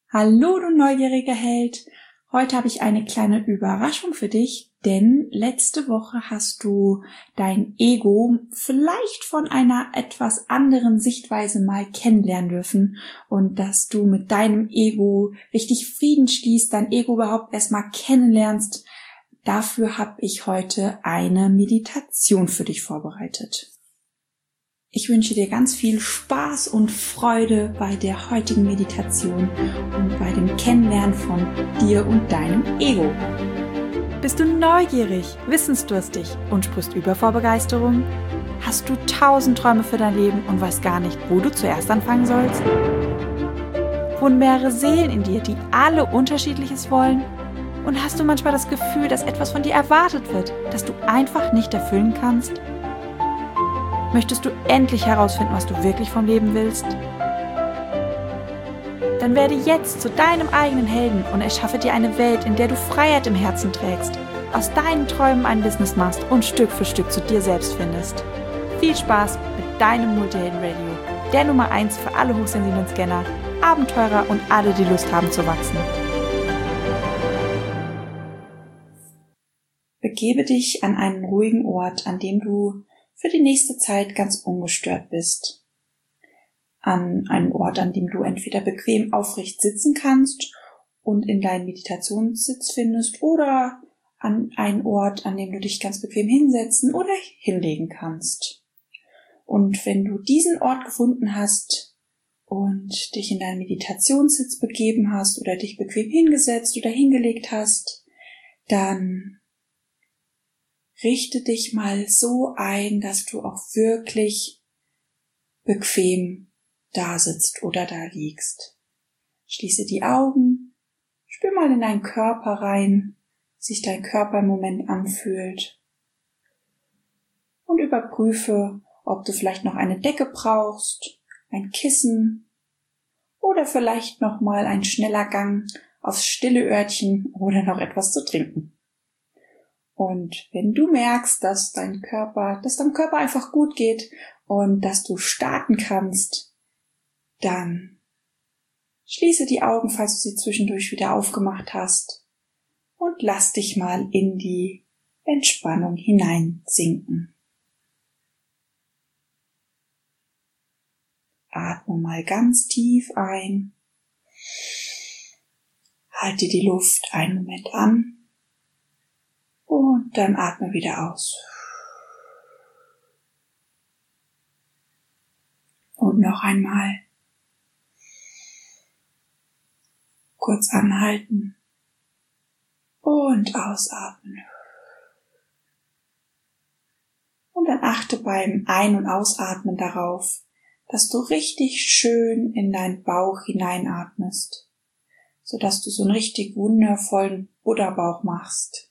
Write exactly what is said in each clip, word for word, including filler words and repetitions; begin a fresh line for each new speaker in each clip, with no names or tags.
Hallo, du neugieriger Held! Heute habe ich eine kleine Überraschung für dich, denn letzte Woche hast du dein Ego vielleicht von einer etwas anderen Sichtweise mal kennenlernen dürfen und dass du mit deinem Ego richtig Frieden schließt, dein Ego überhaupt erstmal kennenlernst. Dafür habe ich heute eine Meditation für dich vorbereitet. Ich wünsche dir ganz viel Spaß und Freude bei der heutigen Meditation und bei dem Kennenlernen von dir und deinem Ego.
Bist du neugierig, wissensdurstig und sprichst über vor Begeisterung? Hast du tausend Träume für dein Leben und weißt gar nicht, wo du zuerst anfangen sollst? Wohnen mehrere Seelen in dir, die alle Unterschiedliches wollen? Und hast du manchmal das Gefühl, dass etwas von dir erwartet wird, das du einfach nicht erfüllen kannst? Möchtest du endlich herausfinden, was du wirklich vom Leben willst? Dann werde jetzt zu deinem eigenen Helden und erschaffe dir eine Welt, in der du Freiheit im Herzen trägst, aus deinen Träumen ein Business machst und Stück für Stück zu dir selbst findest. Viel Spaß mit deinem Multihelden-Radio, der Nummer eins für alle hochsensiblen Scanner, Abenteurer und alle, die Lust haben zu wachsen.
Begebe dich an einen ruhigen Ort, an dem du für die nächste Zeit ganz ungestört bist. An einen Ort, an dem du entweder bequem aufrecht sitzen kannst und in deinen Meditationssitz findest oder an einen Ort, an dem du dich ganz bequem hinsetzen oder hinlegen kannst. Und wenn du diesen Ort gefunden hast und dich in deinen Meditationssitz begeben hast oder dich bequem hingesetzt oder hingelegt hast, dann richte dich mal so ein, dass du auch wirklich bequem da sitzt oder da liegst. Schließe die Augen, spür mal in deinen Körper rein, wie sich dein Körper im Moment anfühlt und überprüfe, ob du vielleicht noch eine Decke brauchst, ein Kissen oder vielleicht noch mal ein schneller Gang aufs stille Örtchen oder noch etwas zu trinken. Und wenn du merkst, dass dein Körper, dass deinem Körper einfach gut geht und dass du starten kannst, dann schließe die Augen, falls du sie zwischendurch wieder aufgemacht hast, und lass dich mal in die Entspannung hineinsinken. Atme mal ganz tief ein. Halte die Luft einen Moment an. Und dann atme wieder aus. Und noch einmal. Kurz anhalten. Und ausatmen. Und dann achte beim Ein- und Ausatmen darauf, dass du richtig schön in deinen Bauch hineinatmest, sodass du so einen richtig wundervollen Buddha-Bauch machst.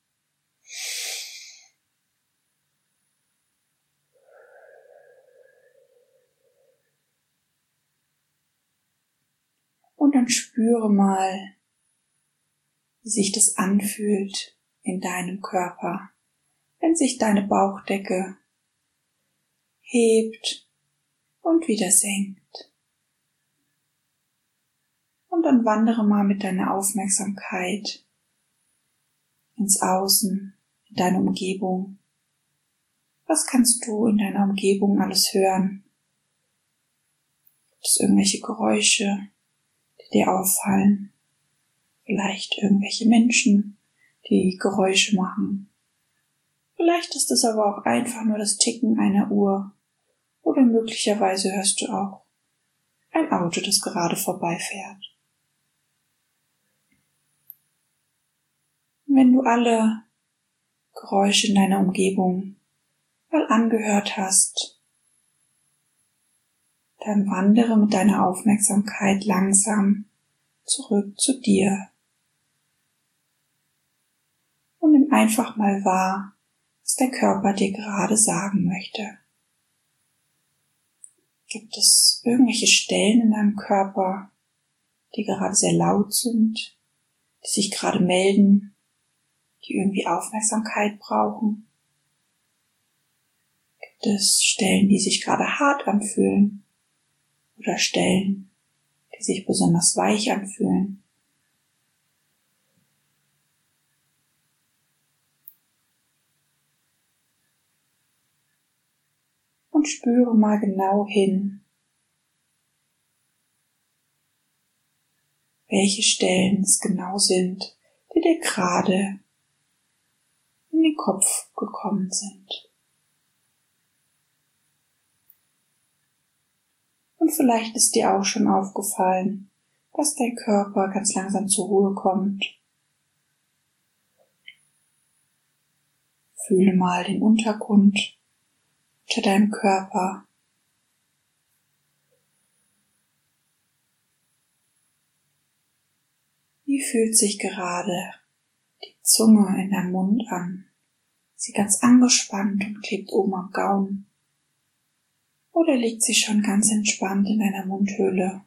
Und dann spüre mal, wie sich das anfühlt in deinem Körper, wenn sich deine Bauchdecke hebt und wieder senkt. Und dann wandere mal mit deiner Aufmerksamkeit ins Außen, in deine Umgebung. Was kannst du in deiner Umgebung alles hören? Gibt es irgendwelche Geräusche, die dir auffallen? Vielleicht irgendwelche Menschen, die Geräusche machen. Vielleicht ist es aber auch einfach nur das Ticken einer Uhr. Oder möglicherweise hörst du auch ein Auto, das gerade vorbeifährt. Wenn du alle Geräusche in deiner Umgebung mal angehört hast, dann wandere mit deiner Aufmerksamkeit langsam zurück zu dir und nimm einfach mal wahr, was der Körper dir gerade sagen möchte. Gibt es irgendwelche Stellen in deinem Körper, die gerade sehr laut sind, die sich gerade melden, die irgendwie Aufmerksamkeit brauchen? Gibt es Stellen, die sich gerade hart anfühlen oder Stellen, die sich besonders weich anfühlen. Und spüre mal genau hin, welche Stellen es genau sind, die dir gerade in den Kopf gekommen sind. Und vielleicht ist dir auch schon aufgefallen, dass dein Körper ganz langsam zur Ruhe kommt. Fühle mal den Untergrund unter deinem Körper. Wie fühlt sich gerade die Zunge in deinem Mund an? Ist sie ganz angespannt und klebt oben am Gaumen? Oder liegt sie schon ganz entspannt in deiner Mundhöhle?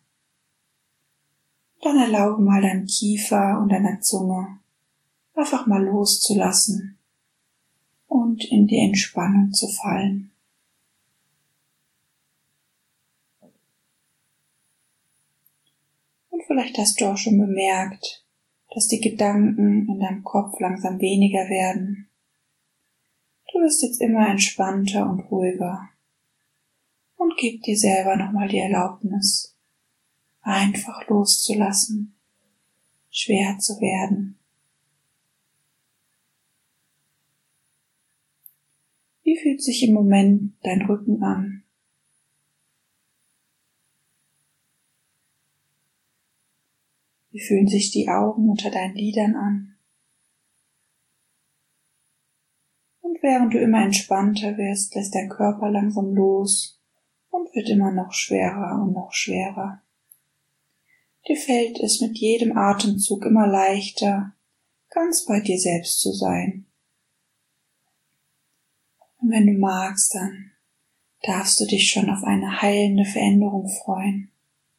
Dann erlaube mal deinem Kiefer und deiner Zunge einfach mal loszulassen und in die Entspannung zu fallen. Und vielleicht hast du auch schon bemerkt, dass die Gedanken in deinem Kopf langsam weniger werden. Du wirst jetzt immer entspannter und ruhiger. Und gib dir selber nochmal die Erlaubnis, einfach loszulassen, schwer zu werden. Wie fühlt sich im Moment dein Rücken an? Wie fühlen sich die Augen unter deinen Lidern an? Und während du immer entspannter wirst, lässt dein Körper langsam los und wird immer noch schwerer und noch schwerer. Dir fällt es mit jedem Atemzug immer leichter, ganz bei dir selbst zu sein. Und wenn du magst, dann darfst du dich schon auf eine heilende Veränderung freuen.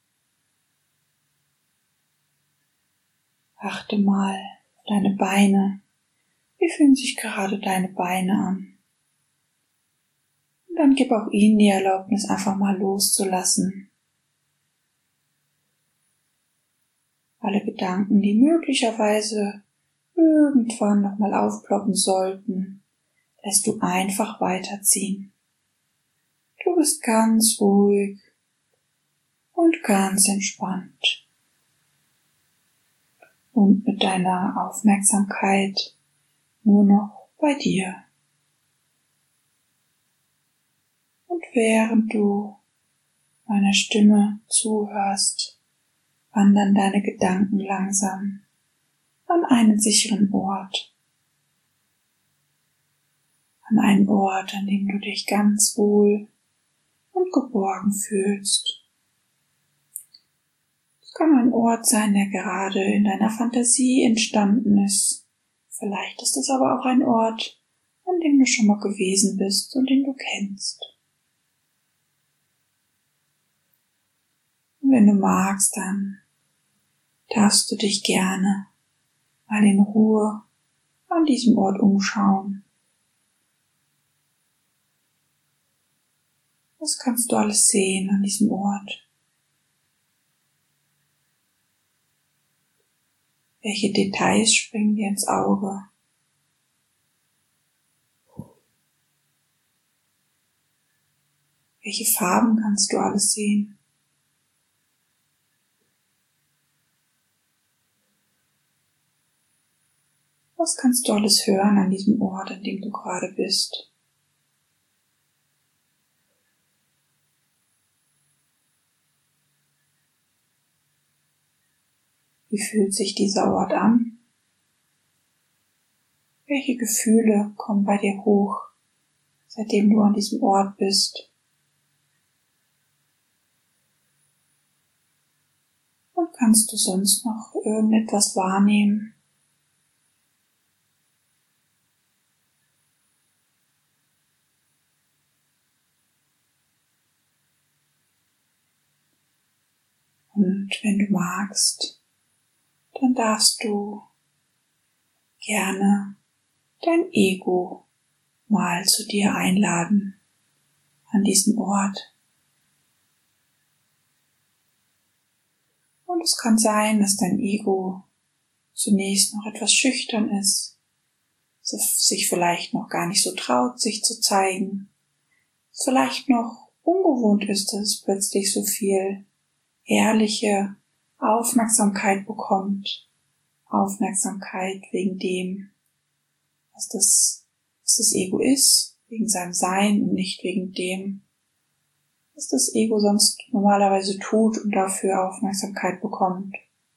Achte mal auf deine Beine. Wie fühlen sich gerade deine Beine an? Und dann gib auch ihnen die Erlaubnis, einfach mal loszulassen. Alle Gedanken, die möglicherweise irgendwann nochmal aufploppen sollten, lässt du einfach weiterziehen. Du bist ganz ruhig und ganz entspannt. Und mit deiner Aufmerksamkeit nur noch bei dir. Und während du meiner Stimme zuhörst, wandern deine Gedanken langsam an einen sicheren Ort. An einen Ort, an dem du dich ganz wohl und geborgen fühlst. Es kann ein Ort sein, der gerade in deiner Fantasie entstanden ist. Vielleicht ist es aber auch ein Ort, an dem du schon mal gewesen bist und den du kennst. Und wenn du magst, dann darfst du dich gerne mal in Ruhe an diesem Ort umschauen. Was kannst du alles sehen an diesem Ort? Welche Details springen dir ins Auge? Welche Farben kannst du alles sehen? Was kannst du alles hören an diesem Ort, an dem du gerade bist? Wie fühlt sich dieser Ort an? Welche Gefühle kommen bei dir hoch, seitdem du an diesem Ort bist? Und kannst du sonst noch irgendetwas wahrnehmen? Und wenn du magst, dann darfst du gerne dein Ego mal zu dir einladen an diesen Ort. Und es kann sein, dass dein Ego zunächst noch etwas schüchtern ist, sich vielleicht noch gar nicht so traut, sich zu zeigen, es vielleicht noch ungewohnt ist, dass es plötzlich so viel ehrliche Aufmerksamkeit bekommt, Aufmerksamkeit wegen dem, was das, was das Ego ist, wegen seinem Sein und nicht wegen dem, was das Ego sonst normalerweise tut und dafür Aufmerksamkeit bekommt.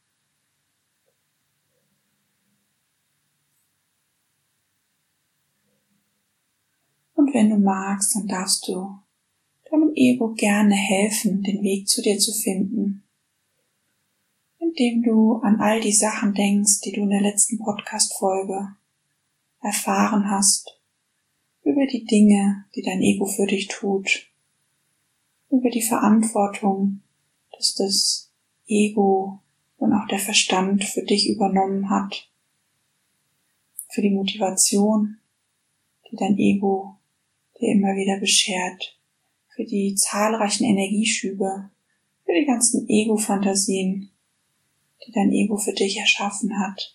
Und wenn du magst, dann darfst du deinem Ego gerne helfen, den Weg zu dir zu finden, indem du an all die Sachen denkst, die du in der letzten Podcast-Folge erfahren hast, über die Dinge, die dein Ego für dich tut, über die Verantwortung, dass das Ego und auch der Verstand für dich übernommen hat, für die Motivation, die dein Ego dir immer wieder beschert, für die zahlreichen Energieschübe, für die ganzen Ego-Fantasien, die dein Ego für dich erschaffen hat.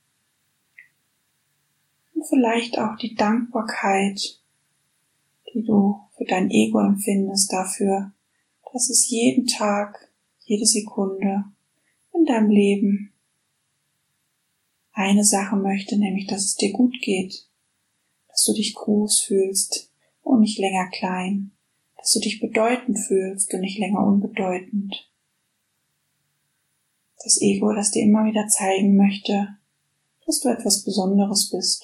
Und vielleicht auch die Dankbarkeit, die du für dein Ego empfindest, dafür, dass es jeden Tag, jede Sekunde in deinem Leben eine Sache möchte, nämlich, dass es dir gut geht, dass du dich groß fühlst und nicht länger klein, dass du dich bedeutend fühlst und nicht länger unbedeutend. Das Ego, das dir immer wieder zeigen möchte, dass du etwas Besonderes bist.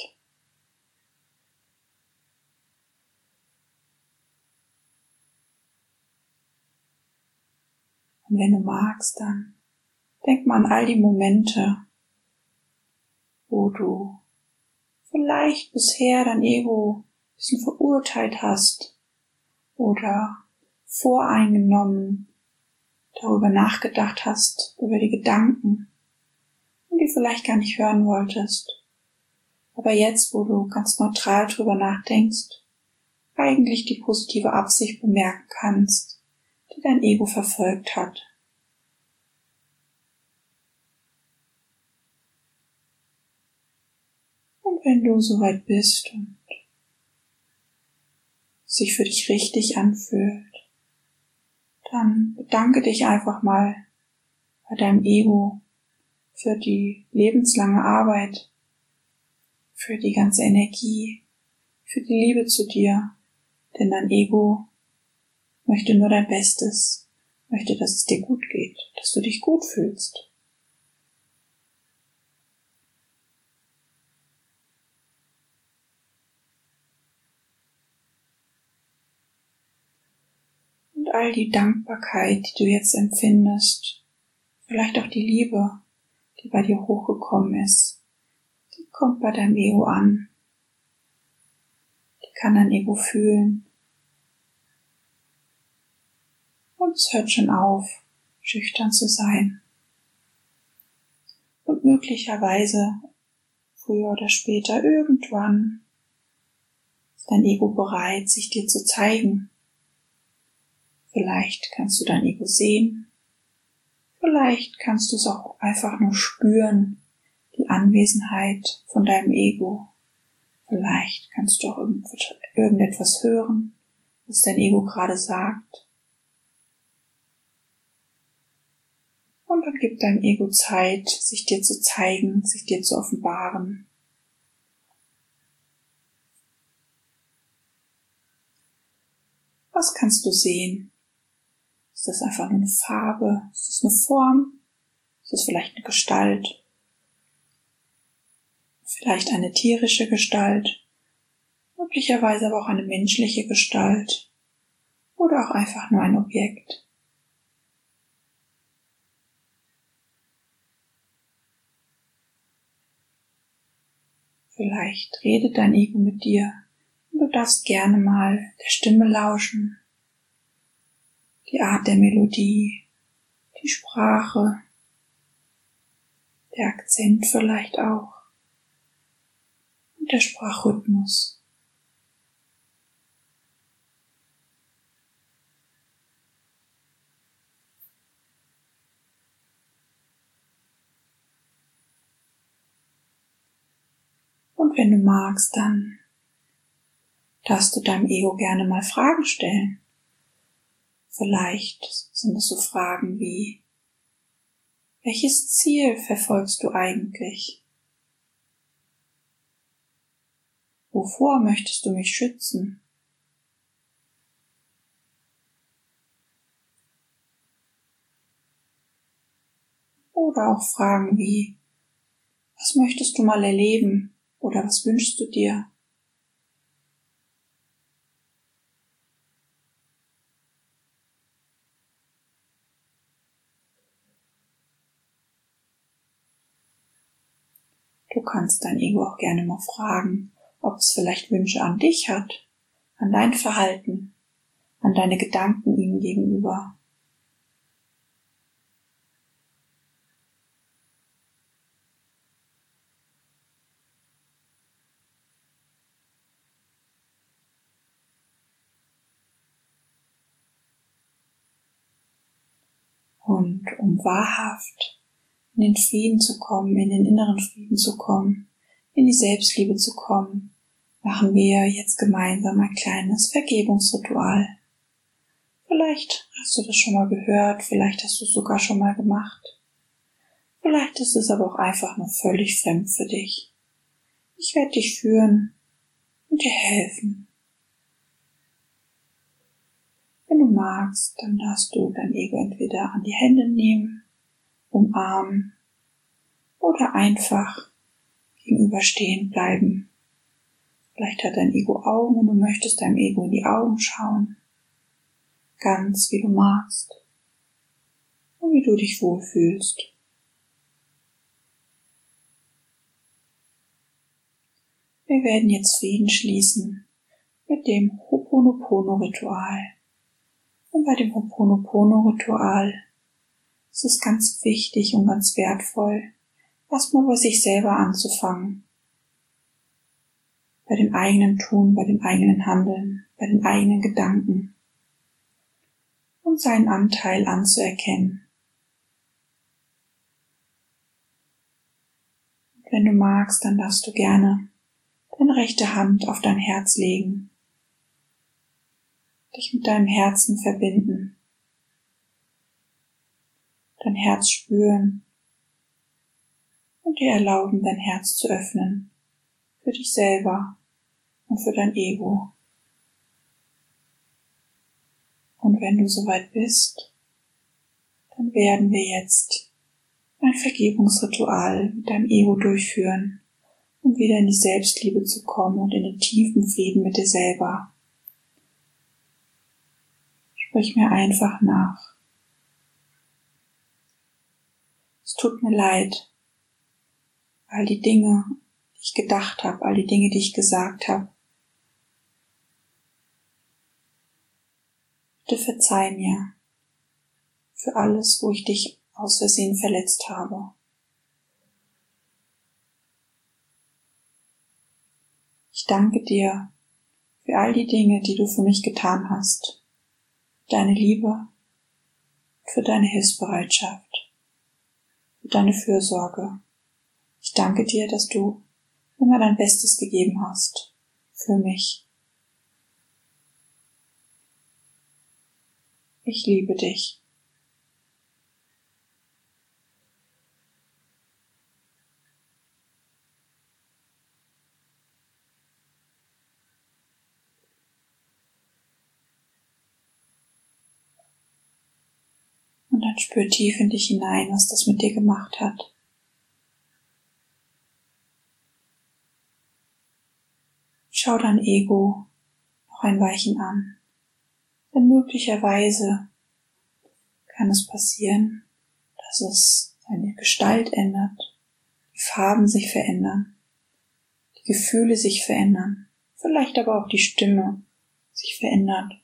Und wenn du magst, dann denk mal an all die Momente, wo du vielleicht bisher dein Ego ein bisschen verurteilt hast oder voreingenommen darüber nachgedacht hast, über die Gedanken, und die vielleicht gar nicht hören wolltest. Aber jetzt, wo du ganz neutral drüber nachdenkst, eigentlich die positive Absicht bemerken kannst, die dein Ego verfolgt hat. Und wenn du soweit bist und sich für dich richtig anfühlt, dann bedanke dich einfach mal bei deinem Ego für die lebenslange Arbeit, für die ganze Energie, für die Liebe zu dir, denn dein Ego möchte nur dein Bestes, möchte, dass es dir gut geht, dass du dich gut fühlst. Und all die Dankbarkeit, die du jetzt empfindest, vielleicht auch die Liebe, die bei dir hochgekommen ist, die kommt bei deinem Ego an. Die kann dein Ego fühlen. Und es hört schon auf, schüchtern zu sein. Und möglicherweise, früher oder später, irgendwann, ist dein Ego bereit, sich dir zu zeigen. Vielleicht kannst du dein Ego sehen. Vielleicht kannst du es auch einfach nur spüren, die Anwesenheit von deinem Ego. Vielleicht kannst du auch irgendetwas hören, was dein Ego gerade sagt. Und dann gib deinem Ego Zeit, sich dir zu zeigen, sich dir zu offenbaren. Was kannst du sehen? Ist das einfach nur eine Farbe? Ist das eine Form? Ist das vielleicht eine Gestalt? Vielleicht eine tierische Gestalt? Möglicherweise aber auch eine menschliche Gestalt? Oder auch einfach nur ein Objekt? Vielleicht redet dein Ego mit dir und du darfst gerne mal der Stimme lauschen, die Art der Melodie, die Sprache, der Akzent vielleicht auch und der Sprachrhythmus. Und wenn du magst, dann darfst du deinem Ego gerne mal Fragen stellen. Vielleicht sind es so Fragen wie: Welches Ziel verfolgst du eigentlich? Wovor möchtest du mich schützen? Oder auch Fragen wie: Was möchtest du mal erleben oder was wünschst du dir? Du kannst dein Ego auch gerne mal fragen, ob es vielleicht Wünsche an dich hat, an dein Verhalten, an deine Gedanken ihm gegenüber. Und um wahrhaft in den Frieden zu kommen, in den inneren Frieden zu kommen, in die Selbstliebe zu kommen, machen wir jetzt gemeinsam ein kleines Vergebungsritual. Vielleicht hast du das schon mal gehört, vielleicht hast du es sogar schon mal gemacht. Vielleicht ist es aber auch einfach nur völlig fremd für dich. Ich werde dich führen und dir helfen. Wenn du magst, dann darfst du dein Ego entweder an die Hände nehmen, umarmen oder einfach gegenüberstehen bleiben. Vielleicht hat dein Ego Augen und du möchtest deinem Ego in die Augen schauen. Ganz wie du magst und wie du dich wohlfühlst. Wir werden jetzt Frieden schließen mit dem Ho'oponopono-Ritual. Und bei dem Ho'oponopono-Ritual ist es ganz wichtig und ganz wertvoll, erstmal bei sich selber anzufangen. Bei dem eigenen Tun, bei dem eigenen Handeln, bei den eigenen Gedanken. Und seinen Anteil anzuerkennen. Und wenn du magst, dann darfst du gerne deine rechte Hand auf dein Herz legen. Dich mit deinem Herzen verbinden. Dein Herz spüren und dir erlauben, dein Herz zu öffnen. Für dich selber und für dein Ego. Und wenn du soweit bist, dann werden wir jetzt ein Vergebungsritual mit deinem Ego durchführen, um wieder in die Selbstliebe zu kommen und in den tiefen Frieden mit dir selber. Sprich mir einfach nach. Es tut mir leid, all die Dinge, die ich gedacht habe, all die Dinge, die ich gesagt habe. Bitte verzeih mir für alles, wo ich dich aus Versehen verletzt habe. Ich danke dir für all die Dinge, die du für mich getan hast. Für deine Liebe, für deine Hilfsbereitschaft, für deine Fürsorge. Ich danke dir, dass du immer dein Bestes gegeben hast für mich. Ich liebe dich. Und dann spür tief in dich hinein, was das mit dir gemacht hat. Schau dein Ego noch ein Weilchen an, denn möglicherweise kann es passieren, dass es seine Gestalt ändert, die Farben sich verändern, die Gefühle sich verändern, vielleicht aber auch die Stimme sich verändert.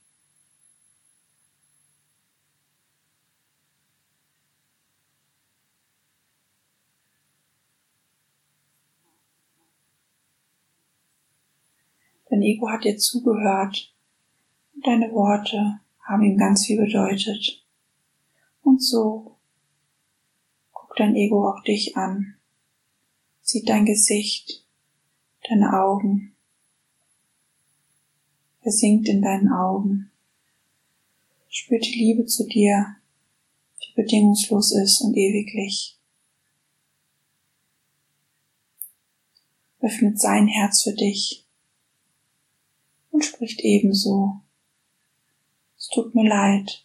Dein Ego hat dir zugehört und deine Worte haben ihm ganz viel bedeutet. Und so guckt dein Ego auch dich an, sieht dein Gesicht, Deine Augen. Versinkt in deinen Augen. Spür die Liebe zu dir, die bedingungslos ist und ewiglich. Öffnet sein Herz für dich und spricht ebenso: Es tut mir leid.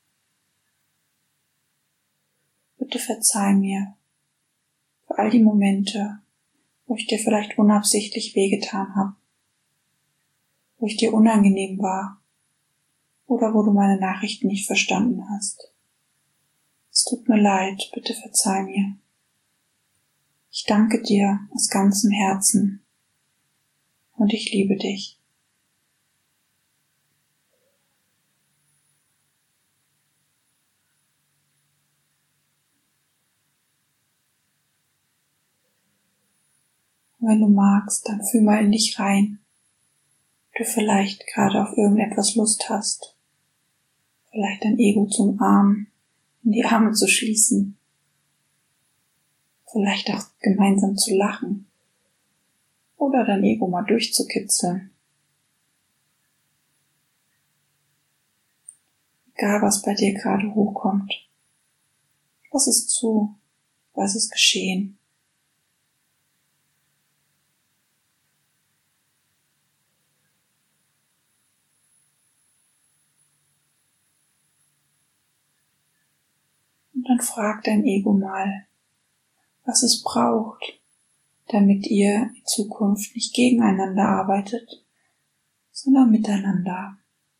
Bitte verzeih mir für all die Momente, wo ich dir vielleicht unabsichtlich wehgetan habe, wo ich dir unangenehm war oder wo du meine Nachrichten nicht verstanden hast. Es tut mir leid, bitte verzeih mir. Ich danke dir aus ganzem Herzen und ich liebe dich. Und wenn du magst, dann fühl mal in dich rein, ob du vielleicht gerade auf irgendetwas Lust hast, vielleicht dein Ego zu umarmen, in die Arme zu schließen, vielleicht auch gemeinsam zu lachen oder dein Ego mal durchzukitzeln. Egal, was bei dir gerade hochkommt, lass es zu, lass es geschehen. Und dann frag dein Ego mal, was es braucht, damit ihr in Zukunft nicht gegeneinander arbeitet, sondern miteinander.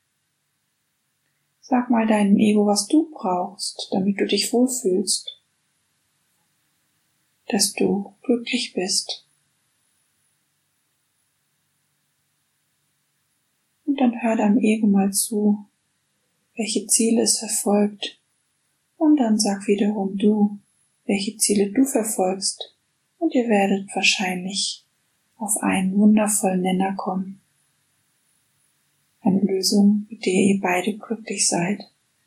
Sag mal deinem Ego, was du brauchst, damit du dich wohlfühlst, dass du glücklich bist. Und dann hör deinem Ego mal zu, welche Ziele es verfolgt, und dann sag wiederum du, welche Ziele du verfolgst, und ihr werdet wahrscheinlich auf einen wundervollen Nenner kommen. Eine Lösung, mit der ihr beide glücklich seid.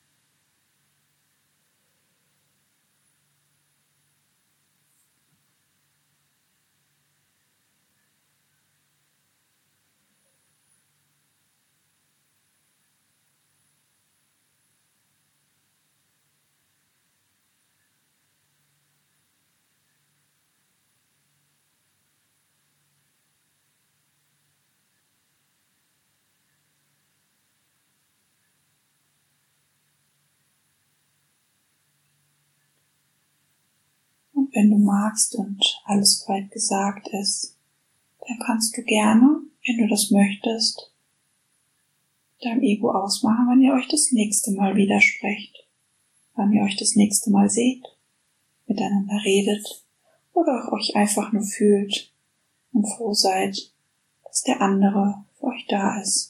Und wenn du magst und alles soweit gesagt ist, dann kannst du gerne, wenn du das möchtest, deinem Ego ausmachen, wann ihr euch das nächste Mal widersprecht, wann ihr euch das nächste Mal seht, miteinander redet oder auch euch einfach nur fühlt und froh seid, dass der andere für euch da ist.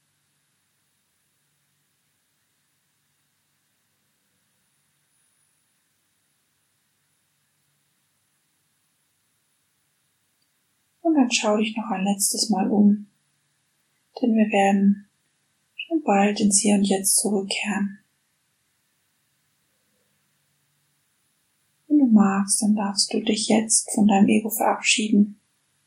Und dann schau dich noch ein letztes Mal um, denn wir werden schon bald ins Hier und Jetzt zurückkehren. Wenn du magst, dann darfst du dich jetzt von deinem Ego verabschieden.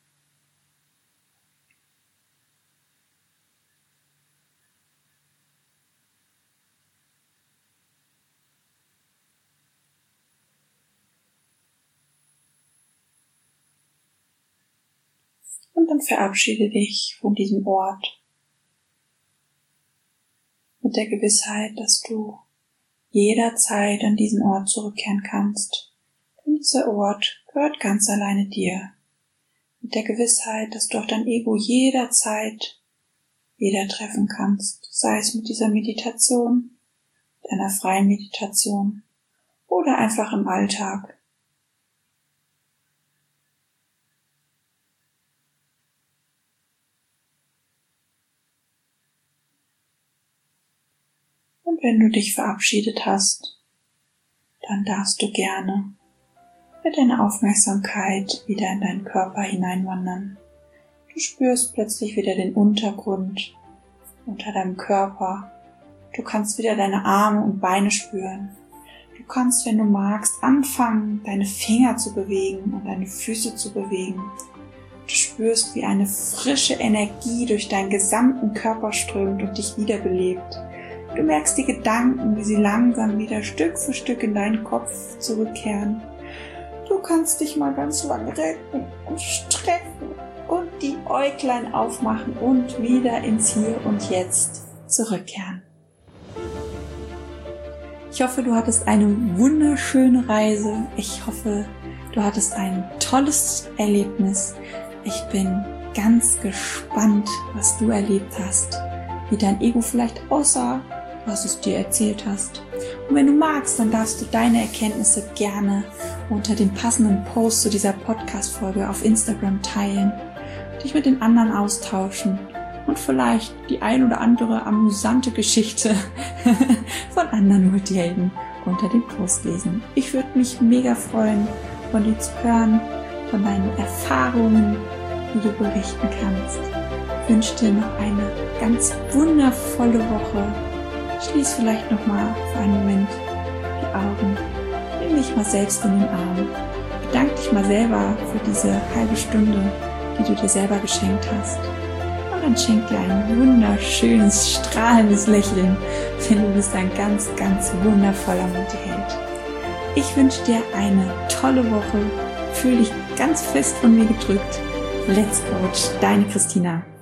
Und dann verabschiede dich von diesem Ort mit der Gewissheit, dass du jederzeit an diesen Ort zurückkehren kannst. Denn dieser Ort gehört ganz alleine dir. Mit der Gewissheit, dass du auch dein Ego jederzeit wieder treffen kannst, sei es mit dieser Meditation, mit einer freien Meditation oder einfach im Alltag. Und wenn du dich verabschiedet hast, dann darfst du gerne mit deiner Aufmerksamkeit wieder in deinen Körper hineinwandern. Du spürst plötzlich wieder den Untergrund unter deinem Körper. Du kannst wieder deine Arme und Beine spüren. Du kannst, wenn du magst, anfangen, deine Finger zu bewegen und deine Füße zu bewegen. Du spürst, wie eine frische Energie durch deinen gesamten Körper strömt und dich wiederbelebt. Du merkst die Gedanken, wie sie langsam wieder Stück für Stück in deinen Kopf zurückkehren. Du kannst dich mal ganz lang recken und strecken und die Äuglein aufmachen und wieder ins Hier und Jetzt zurückkehren. Ich hoffe, du hattest eine wunderschöne Reise. Ich hoffe, du hattest ein tolles Erlebnis. Ich bin ganz gespannt, was du erlebt hast, wie dein Ego vielleicht aussah, was es dir erzählt hast. Und wenn du magst, dann darfst du deine Erkenntnisse gerne unter dem passenden Post zu dieser Podcast-Folge auf Instagram teilen, dich mit den anderen austauschen und vielleicht die ein oder andere amüsante Geschichte von anderen Multihelden unter dem Post lesen. Ich würde mich mega freuen, von dir zu hören, von deinen Erfahrungen, die du berichten kannst. Ich wünsche dir noch eine ganz wundervolle Woche. Schließ vielleicht nochmal für einen Moment die Augen. Nimm dich mal selbst in den Arm. Bedank dich mal selber für diese halbe Stunde, die du dir selber geschenkt hast. Und dann schenk dir ein wunderschönes, strahlendes Lächeln, denn du bist ein ganz, ganz wundervoller Multiheld. Ich wünsche dir eine tolle Woche. Fühl dich ganz fest von mir gedrückt. Let's Coach, deine Christina.